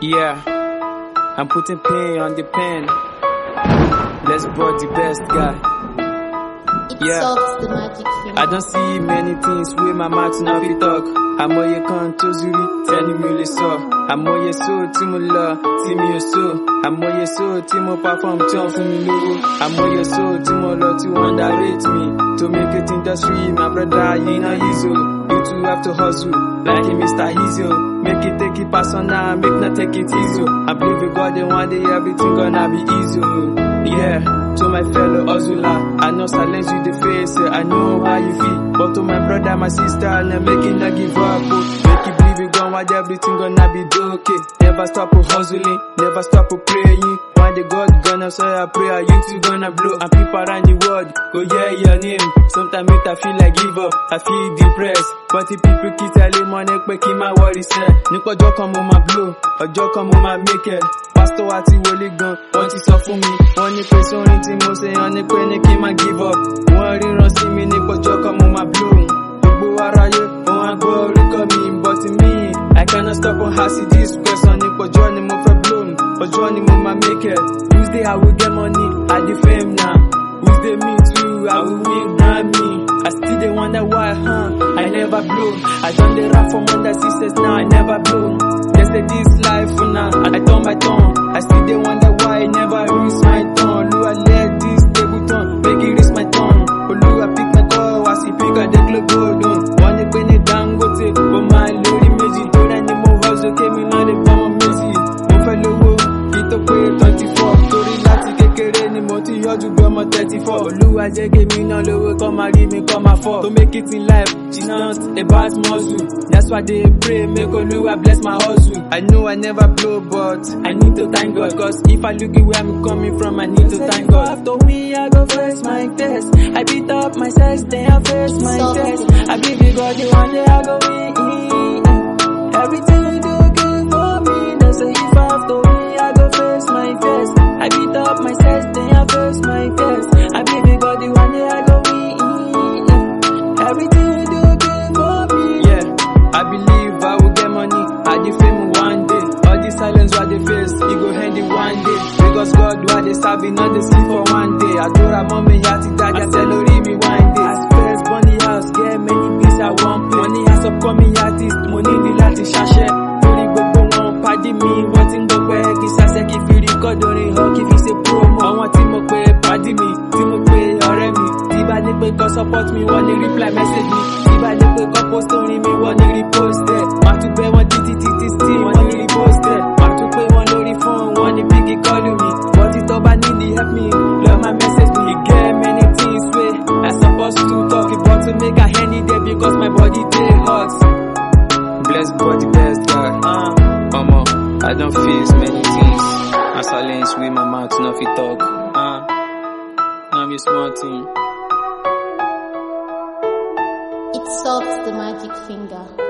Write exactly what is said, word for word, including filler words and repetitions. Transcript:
Yeah, I'm putting pain on the pen. Let's brought the best guy. It Yeah. solves the magic finger. I don't see many things with my mouth now fi talk. Àmọye kan tó zuri tẹ́ni mi ò lè sọ. Àmọye so tí mo lọ tí mi ò so. Àmọye so tí mo perform tí wọ́n fún mi lówó. Àmọye so tí mo lọ tí wọ́n underrate me. To make it industry, my brother, you know easy. You too have to hustle like a Mister Easy. Make it take it personal, make not take it easy. I believe in God and one day everything gonna be easy. Yeah, to my fellow hustler, I know silence you the face, I know how you feel. But to my brother, my sister, I'm make it not give up. Oh. Make you believe you gone, one day everything gonna be okay. Never stop hustling, never stop praying. One day God gonna say a prayer, you too gonna blow. And people around the world go yeah your name. Sometimes it I feel like give up, I feel depressed. But the people keep telling money, quick in my worry say. Nipo ọjọ́ kan mo ma blow, ọjọ́ kan mo ma make it. Pastor àti wòlíì gan, wọ́n ti sọ fún mi. Wọ́n ní pé sórin tí mo ṣe hàn ní pé ní kí n má give up. Wọ́n ríran sí mi nípa ọjọ́ kan mo ma blow. Gbogbo aráyé, wọ́n á gbọ́ orúkọ mi, but me, I cannot stop on how see this question. Nípa ọjọ́ ni mo fẹ́ blow, ọjọ́ ni mo ma make it. Tuesday I will get money, I dey fame now. Tuesday me too, I will win Grammy. I still dey wonder why, huh? I never blow. I done the rap for more than sisters, now I never blow. They say this life for now, I turn my tongue. I still dey wonder why I never reach my tongue. Olu, I let this table turn, make it reach my tongue. Olu, I pick my call, I see pick at the club golden. One day when it Dangote, but my lady méjì tó rẹ̀ ni mo hustle, kémi má lè bá wọn méjì. Mo fẹ́ lówó, kí tó pé twenty-four, torí láti kékeré ni mo ti yọjú bí ọmọ thirty-four. Olúwa jẹ́ kémi náà lówó, kọ́ máa rí mi, kọ́ máa fọ́. To make it in life, it's not about muscle. That's why they pray, make Olúwa bless my hustle. I know I never blow, but I need to thank God. Cause if I look at where I'm coming from, I need to thank God. After we, I go face my test. I beat up my sex, then I face my test. I believe God, the one day I go win. Everything you do good for me. That's why if after we, I go face my test. I beat up my sex, then I face my test. I believe God, the one day I go win. Everything you do good for me. Yeah, I believe I will get money. I dey fame one day. All the silence what they face, it go handy one day. Because God what they serve, not they see for one day. I told her mommy, I think that I tell her me one day. As first bunny house, get many pieces I want play. Money has upcoming artist, money the láti ṣaṣẹ́. Torí gbogbo wọn pàdé mi, wọ́n ti ń gbọ́ pé kí ṣaṣẹ́ kí fi record orin hàn kí fi ṣe promo. Àwọn tí mo pè pàdé mi, tí mo pè ọ̀rẹ́ mi. Tí bá ní pé kó support mi, wọ́n ní reply message mi. Tí bá ní pé kó post orin mi, wọ́n ní repost ẹ̀. Màá tún gbé wọn títí títí tí wọ́n ní repost ẹ̀. Màá tún pé wọn lórí phone, wọ́n ní big call me. But it tó bá need the help me, love my message me. You get many things wey I supposed to talk about to make a handy day because my body dey hot. Bless body best guy. Uh, Omo, I don't face many things. I silence with my mouth, no fit talk. Uh, no be small thing. It solves the magic finger.